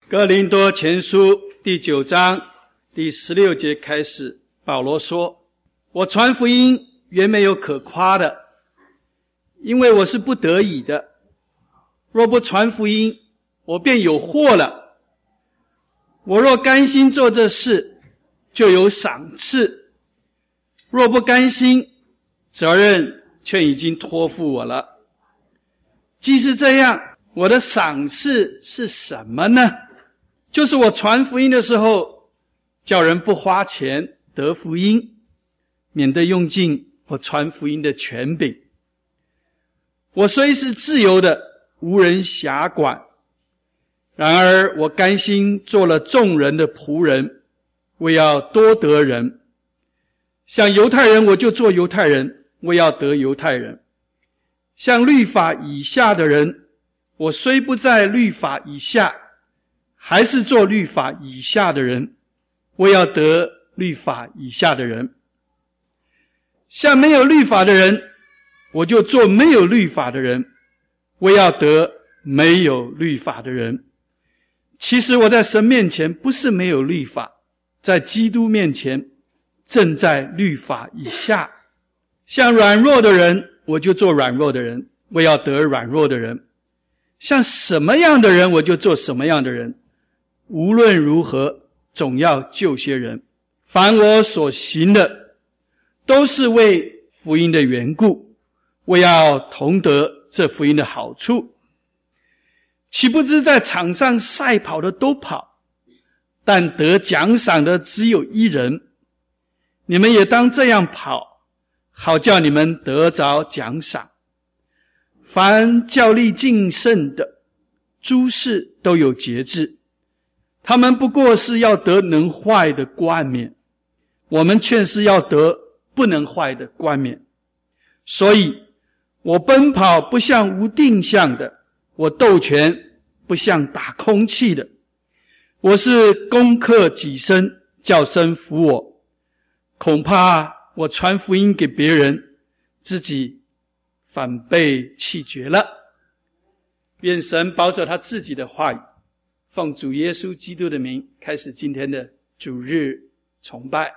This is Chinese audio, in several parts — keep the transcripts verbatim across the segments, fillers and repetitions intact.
哥林多前书第九章第十六节开始，保罗说：我传福音原没有可夸的，因为我是不得已的。若不传福音，我便有祸了。我若甘心做这事，就有赏赐；若不甘心，责任却已经托付我了。既是这样，我的赏赐是什么呢？就是我传福音的时候，叫人不花钱得福音，免得用尽我传福音的权柄。我虽是自由的，无人辖管，然而我甘心做了众人的仆人，为要多得人。像犹太人，我就做犹太人，为要得犹太人；像律法以下的人，我虽不在律法以下，还是做律法以下的人，为要得律法以下的人；像没有律法的人，我就做没有律法的人，为要得没有律法的人。其实我在神面前不是没有律法，在基督面前正在律法以下。像软弱的人，我就做软弱的人，为要得软弱的人；像什么样的人，我就做什么样的人。无论如何，总要救些人。凡我所行的，都是为福音的缘故，为要同得这福音的好处。岂不知在场上赛跑的都跑，但得奖赏的只有一人。你们也当这样跑，好叫你们得着奖赏。凡较力竞胜的，诸事都有节制，他们不过是要得能坏的冠冕，我们却是要得不能坏的冠冕。所以我奔跑不像无定向的，我斗拳不像打空气的，我是攻克己身，叫身服我。恐怕我传福音给别人，自己反被弃绝了。愿神保守他自己的话语，奉主耶稣基督的名，开始今天的主日崇拜。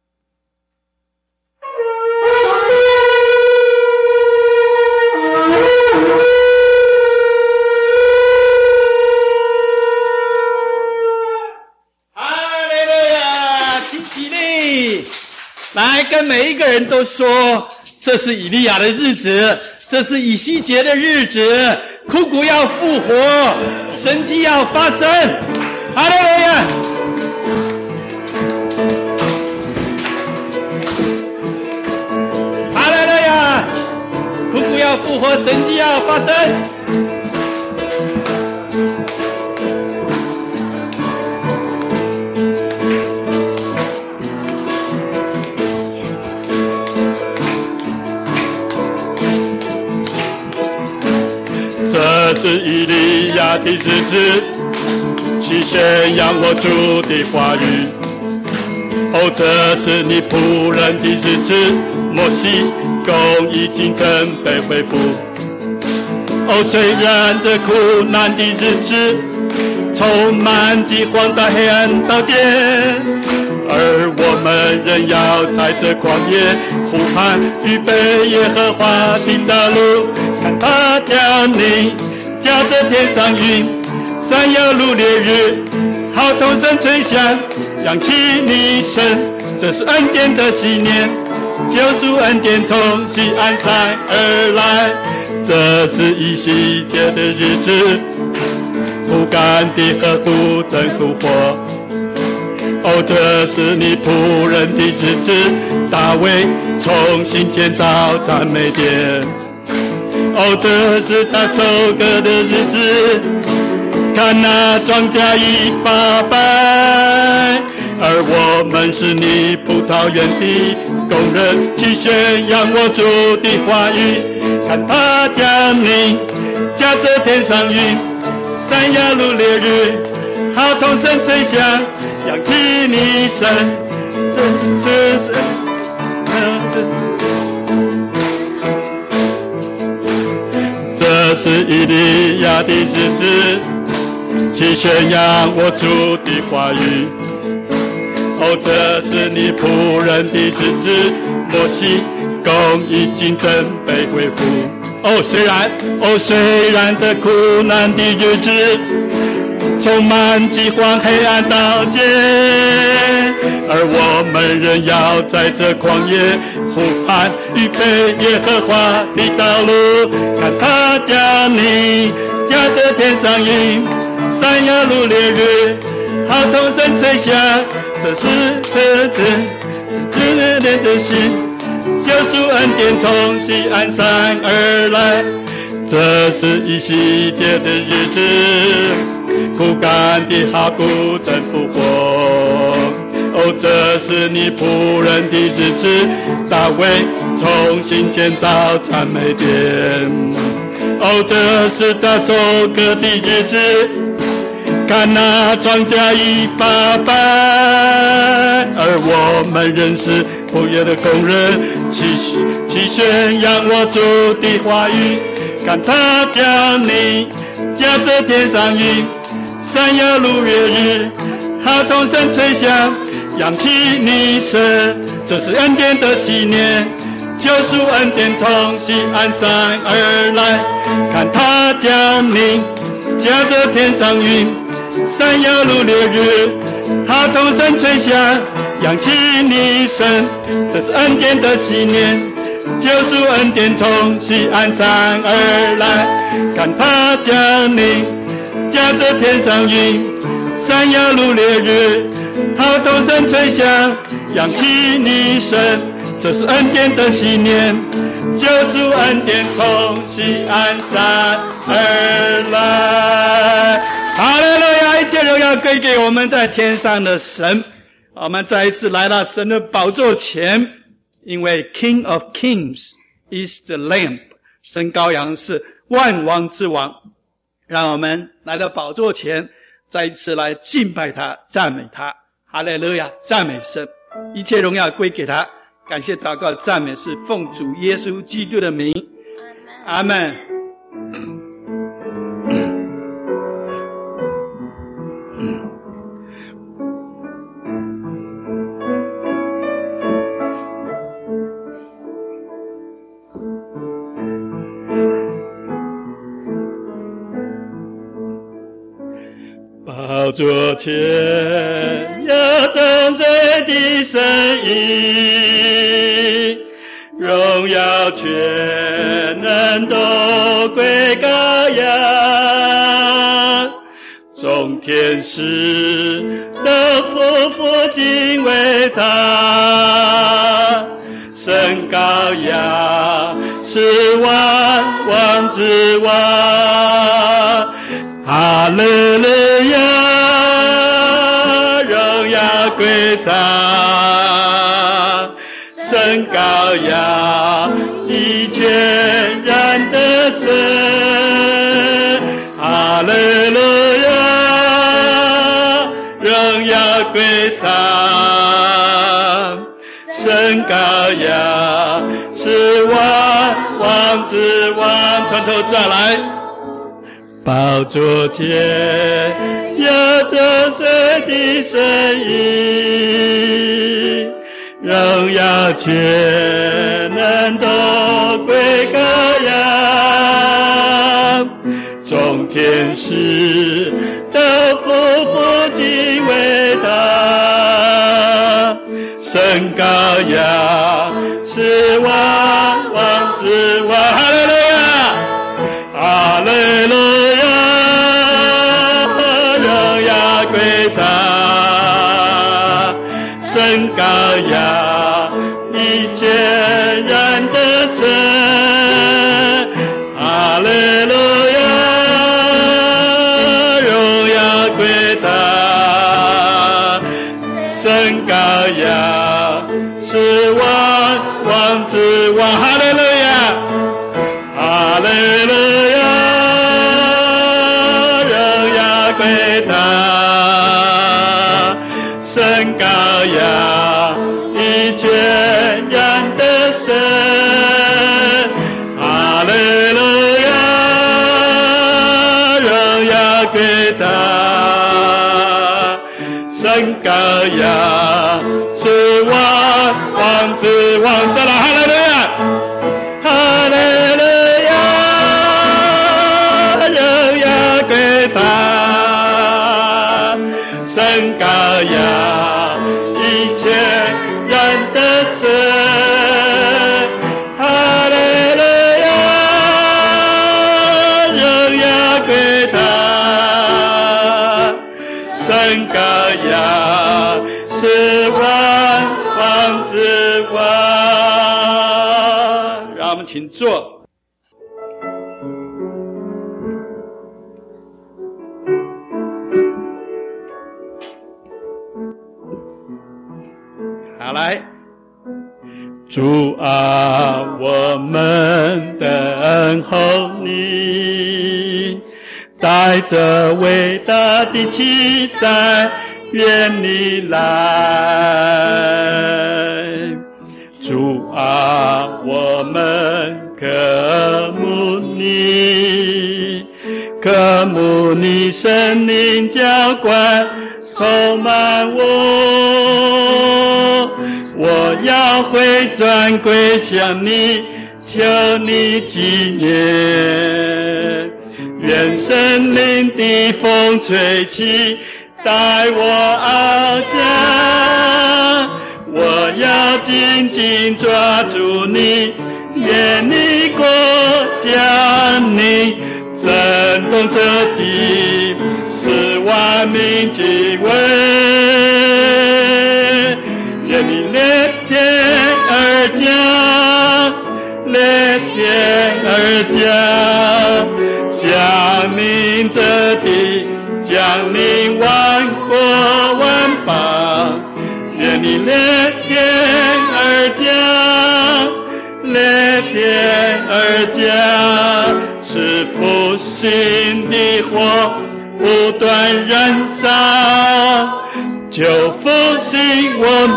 哈利路亚，请起立，来跟每一个人都说，这是以利亚的日子，这是以西结的日子，枯骨要复活，神迹要发生。哈利路亚！哈利路亚！枯骨要复活，神迹要发生。 这是以利亚的日子，去宣扬我主的话语。哦，这是你仆人的日子，摩西公义经正被恢复。哦，虽然这苦难的日子充满饥荒的黑暗刀剑，而我们仍要在这旷野呼喊，预备耶和华的道路，看他降临，驾着天上云，闪耀如烈日，好同声吹响，扬起你声。这是恩典的喜年，救赎恩典从西安山而来。这是以西结的日子，枯干的河谷正复活。哦，这是你仆人的日子，大卫重新建造赞美殿。哦，这是他收割的日子，看那庄稼已发白，而我们是你葡萄园的工人，去宣扬我主的话语。看他降临，驾着天上云，闪耀如烈日，好同声吹响，扬起你声。这这是这是以利亚的日子， 去宣扬我主的话语。哦，这是你仆人的日子，摩西公义竞争被恢复。哦，虽然哦虽然这苦难的日子充满饥荒黑暗刀剑，而我们仍要在这旷野呼喊预备耶和华的道路。看他将你驾着天上云，闪耀如烈日，好同声吹响，这是这真热烈的心，救赎恩典从西安山而来。这是一喜节的日子，枯干的好谷正复活。哦，这是你仆人的日子，大卫重新建造赞美殿。哦，这是他收割的日子，看那庄稼已发白，而我们仍是仆役的工人，去去宣扬我主的话语。看他将你驾着天上云，闪耀如烈日，好同声吹响，扬起你声，这是恩典的喜年，救赎恩典从西安山而来。看他将你驾着天上云，闪耀如烈日，好同声吹响，扬起你声，这是恩典的喜年，救赎恩典从西安山而来。看他将你驾着天上云，闪耀如烈日，好同声吹响，扬起你声，这是恩典的喜年，救赎恩典从西安山而来。 哈利路亚！一切荣耀归给我们在天上的神。我们再一次来到神的宝座前，因为 King of Kings is the Lamb， 神羔羊是万王之王。让我们来到宝座前，再一次来敬拜他，赞美他。哈利路亚！赞美神，一切荣耀归给他。感谢祷告赞美是奉主耶稣基督的名，阿们。 宝座前有众水的声音，荣耀全能都归羔羊，众天使都匍匐敬畏他，神羔羊是万王之王，哈利路亚，荣耀归他，神羔羊以全然的神，哈利路亚，荣耀归他，神羔羊是万王之王。从头再来。宝座前有着水的声音，荣耀全能都归羔羊，众天使都匍匐敬畏他，神羔羊是万王之王。哈利路亚，哈利路亚，神羔羊以全然的神，哈利路亚，荣耀归他，神羔羊是万王之王，哈利路亚，哈利路亚，荣耀归他，神羔羊以全然的神，哈利路亚，荣耀归他。 神羔羊，是万王之王的啦！哈利路亚，哈利路亚，荣耀归他，神羔羊，一切人的神，哈利路亚，荣耀归他，神羔羊，是万王之王。让我们请坐。好，来，主啊，我们等候你，带着伟大的期待，愿你来。主啊，我们渴慕你，渴慕你圣灵浇灌充满我，我要回转归向你，求你纪念。愿圣灵的风吹起，带我翱翔，我要紧紧抓住你，愿你国降临，震动这地，使万民敬畏。愿你裂天而降，裂天而降，降临这地，降临万国万邦。愿你裂天而降，裂天而降，使复兴的火不断燃烧，就复兴我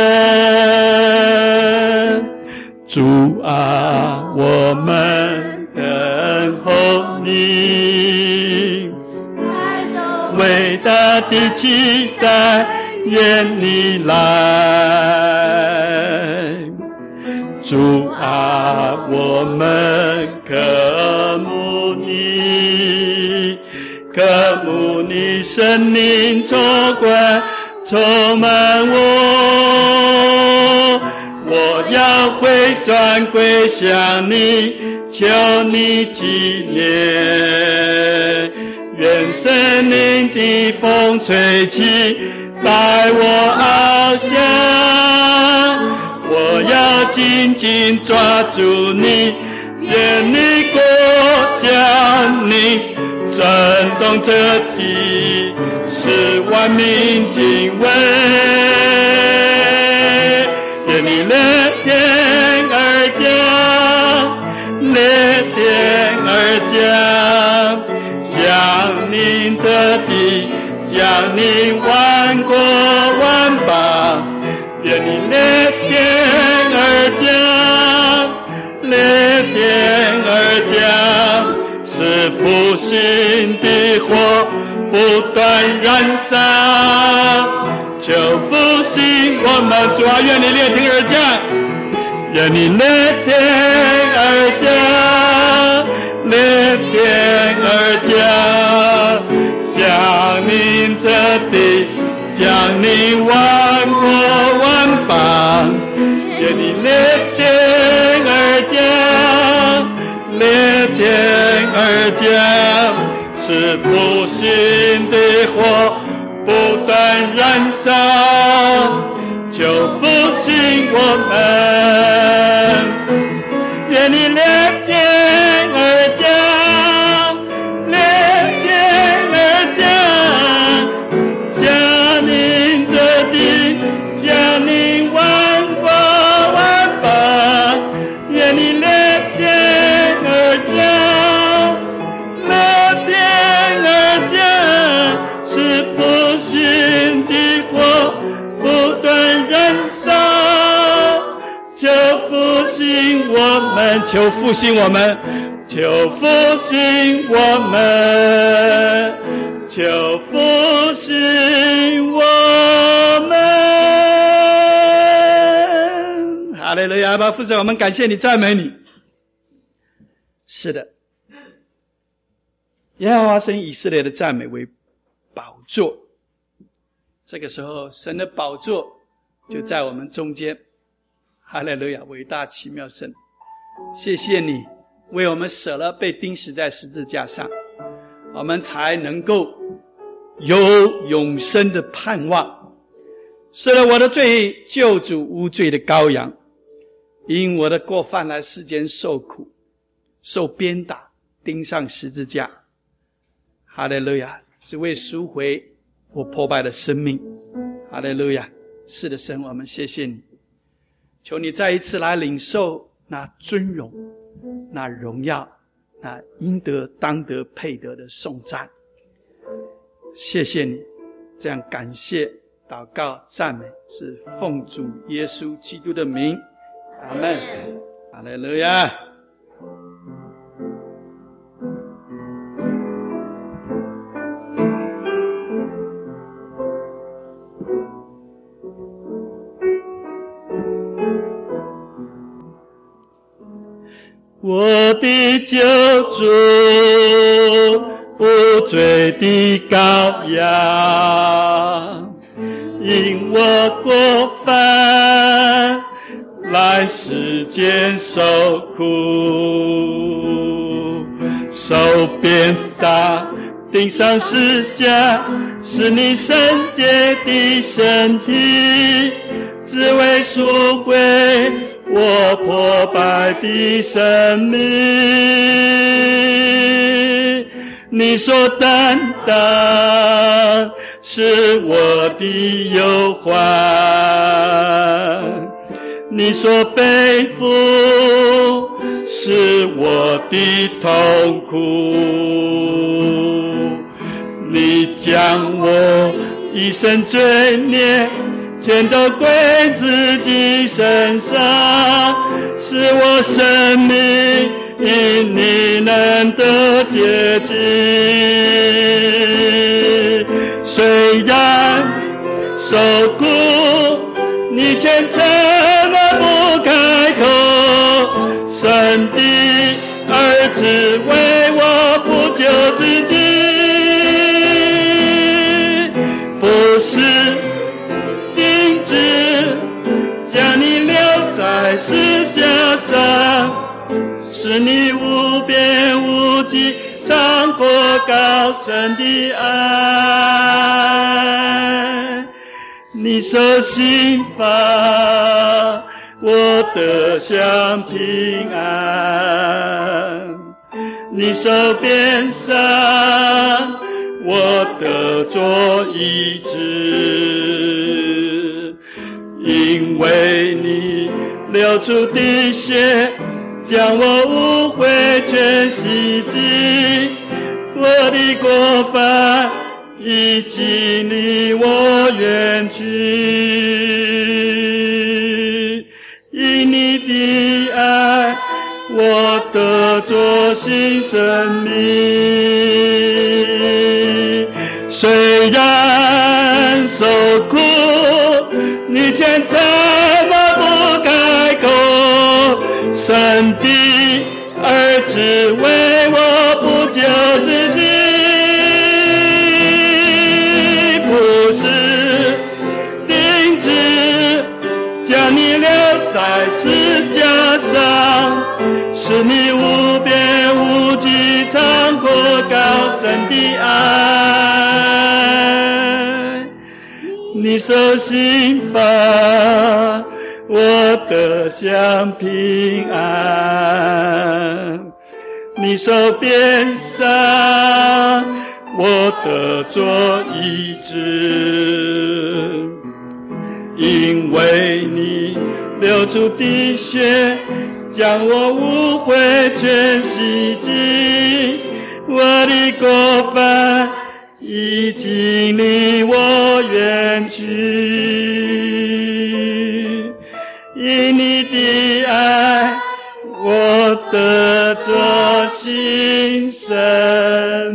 们。主啊，我们等候你，伟大的期待，愿你来。主啊，我们渴慕你，渴慕你圣灵浇灌充满我，我要回转归向你，求你纪念。愿圣灵的风吹起，带我翱翔，我要紧紧抓住你，愿你国降临，震动这地，使万民敬畏。愿你裂天而降，裂天而降，降临这地，降临万国万邦。愿你裂天而降，裂天而降，使复兴的火不断燃烧，就复兴我们。主啊，愿你裂天而降，愿你裂天而降，裂天而降，降临这地，降临万国万邦。愿你裂天而降，裂天而降，使复兴的火不断燃烧，就复兴我们。愿你裂天而降，裂天而降，降临这地，降临万国万邦。愿你裂天而降，裂天而降，使复兴的火不断燃烧，就复兴我们，求复兴我们，求复兴我们，求复兴我们。 利路亚！阿爸父神，我们感谢你，赞美你。是的，耶和华神以色列的赞美为宝座。这个时候，神的宝座就在我们中间。哈利路亚！伟大奇妙神，谢谢你为我们舍了，被钉死在十字架上，我们才能够有永生的盼望。是了，我的罪，救主无罪的羔羊，因我的过犯来世间受苦，受鞭打，钉上十字架。哈利路亚！只为赎回我破败的生命。哈利路亚！是的，神，我们谢谢你，求你再一次来领受那尊荣、那荣耀、那应得当得配得的颂赞。谢谢你，这样感谢祷告赞美是奉主耶稣基督的名，阿们。哈利路亚。 我的救主，无罪的羔羊，因我过犯来世间受苦，受鞭打，钉上十架，是你圣洁的身体，只为赎回我破败的生命。你所担当是我的忧患，你所背负是我的痛苦，你将我一生罪孽全都归自己身上，使我生命因你能得洁净。虽然受苦，你却怎么不开口？神的儿子为我不救自己，不是钉子将你留在十架上，是你无边无际长过高深的爱。你受刑罚，我得享平安；你受鞭伤，我得着医治。因为你流出的血，将我污秽全洗净，我的过犯已经离我远去。因你的爱，我得着新生命。虽然受苦，你却怎么不开口？神的儿子为我不救自己，不是钉子将你留在十架上，是你无边无际长过高深的爱。你受刑罚，我得享平安；你受鞭伤，我得着医治。因为你流出的血，将我污秽全洗净，我的过犯已经离我远去。因你的爱，我得着新生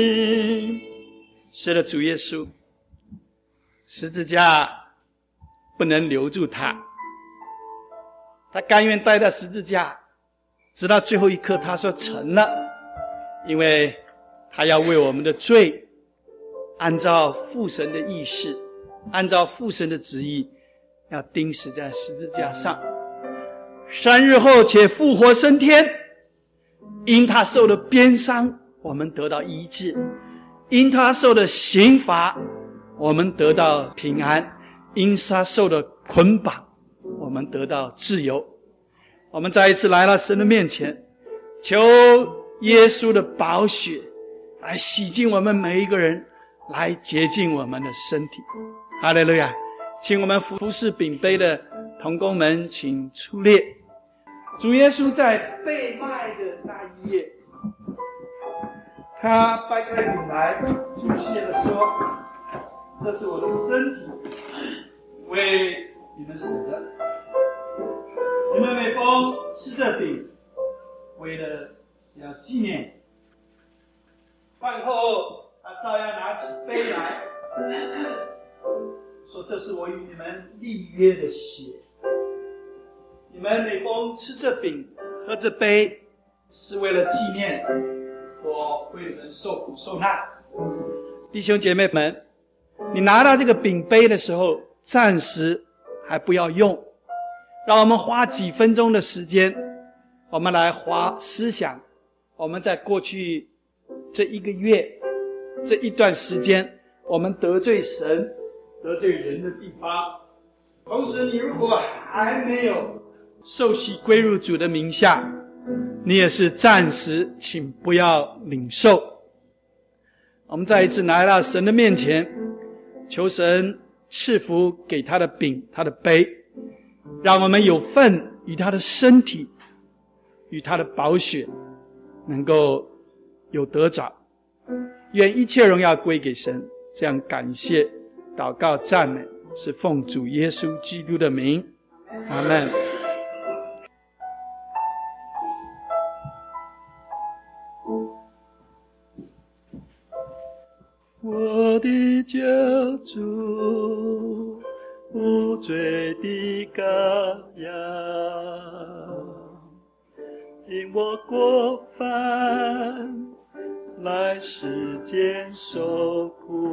命。 是的，主耶稣，十字架不能留住他。他甘愿带到十字架，直到最后一刻他说成了，因为他要为我们的罪，按照父神的意识，按照父神的旨意，要钉死在十字架上。三日后且复活升天，因他受的鞭伤，我们得到医治；因他受的刑罚，我们得到平安；因他受的捆绑，我们得到自由。我们再一次来到神的面前，求耶稣的宝血来洗净我们每一个人，来洁净我们的身体。哈利路亚！请我们服侍饼杯的同工们请出列。主耶稣在被卖的那一夜，他掰开饼来，祝谢地说：这是我的身体，为你们死的。你们每逢吃这饼，为了是要纪念。饭后，他照样拿起杯来，说：这是我与你们立约的血。你们每逢吃这饼喝这杯，是为了纪念我为你们受苦受难。弟兄姐妹们，你拿到这个饼杯的时候，暂时还不要用，让我们花几分钟的时间，我们来花思想我们在过去这一个月这一段时间我们得罪神得罪人的地方。同时你如果还没有受洗归入主的名下，你也是暂时请不要领受。我们再一次来到神的面前，求神赐福给他的饼他的杯，让我们有份与他的身体与他的宝血能够有得着。愿一切荣耀归给神。这样感谢祷告赞美是奉主耶稣基督的名，阿们。我的救主，无罪的羔羊，因我过犯来世间受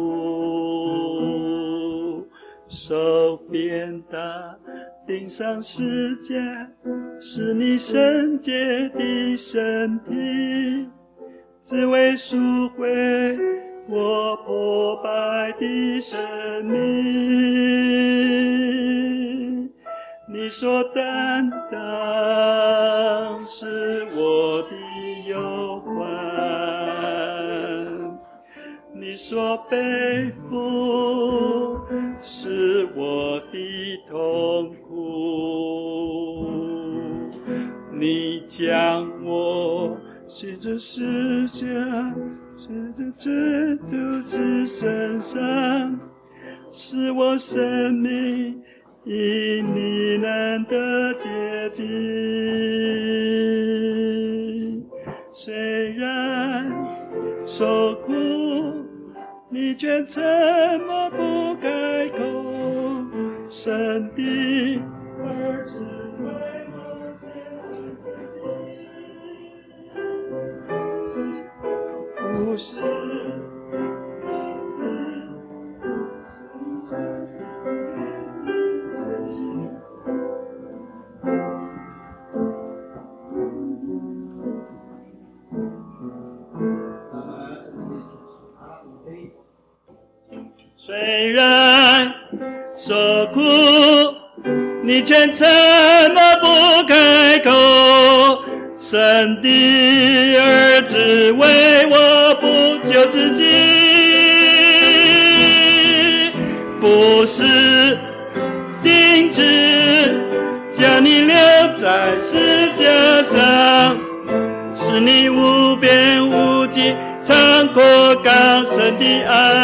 苦，受鞭打钉上十字架，是你圣洁的身体，只为赎回我破败的生命。你所担当是我的忧患，你所背负是我的痛苦。你将我随着十字架随着基督之身上，使我生命因你能得洁净。虽然受苦，你却沉默不开口，神的儿子为我献自己，不是虽然受苦，你却沉默不开口，神的儿子为我不救自己，不是钉子将你留在十字架上，是你无边无际长阔高深的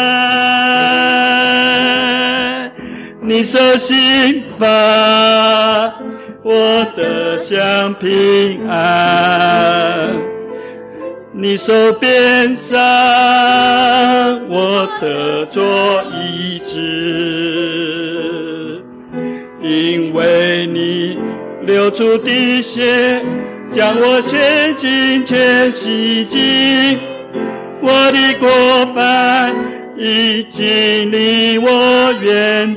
爱。你受刑罚，我得享平安；你受鞭伤，我得着医治。 流出的血将我血尽全洗净，我的过犯已经离我远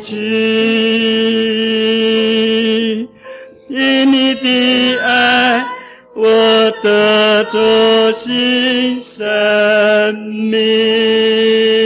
去，因你的爱我得着新生命。